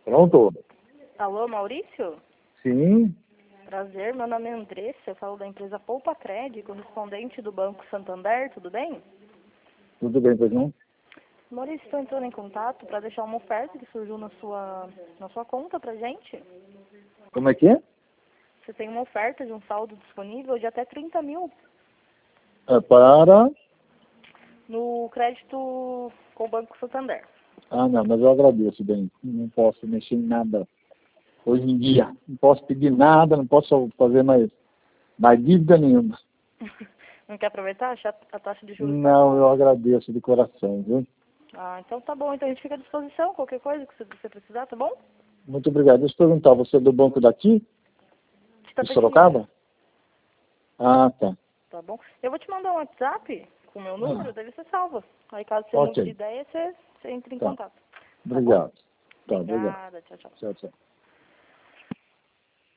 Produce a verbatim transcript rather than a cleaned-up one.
Pronto? Alô, Maurício? Sim. Prazer, meu nome é Andressa, eu falo da empresa Poupa Cred, correspondente do Banco Santander, tudo bem? Tudo bem, pois não? Maurício, estou entrando em contato para deixar uma oferta que surgiu na sua, na sua conta pra gente. Como é que é? Você tem uma oferta de um saldo disponível de até trinta mil É para... no crédito com o Banco Santander. Ah, não, mas eu agradeço, bem. Não posso mexer em nada hoje em dia. Não posso pedir nada, não posso fazer mais, mais dívida nenhuma. Não quer aproveitar? Achar a taxa de juros tá Não, boa. eu agradeço de coração, viu? Ah, então tá bom. Então a gente fica à disposição, qualquer coisa que você você precisar, tá bom? Muito obrigado. Deixa eu perguntar, você é do banco daqui? De De Itapetininga, Sorocaba? Ah, tá. tá bom? Eu vou te mandar um WhatsApp com o meu número, Ah, daí você salva. Aí caso você mude de ok. ideia, você, você entra em Tá. contato. Tá bom? Obrigado. Tá, obrigado. Obrigada, tchau, tchau. Tchau, tchau.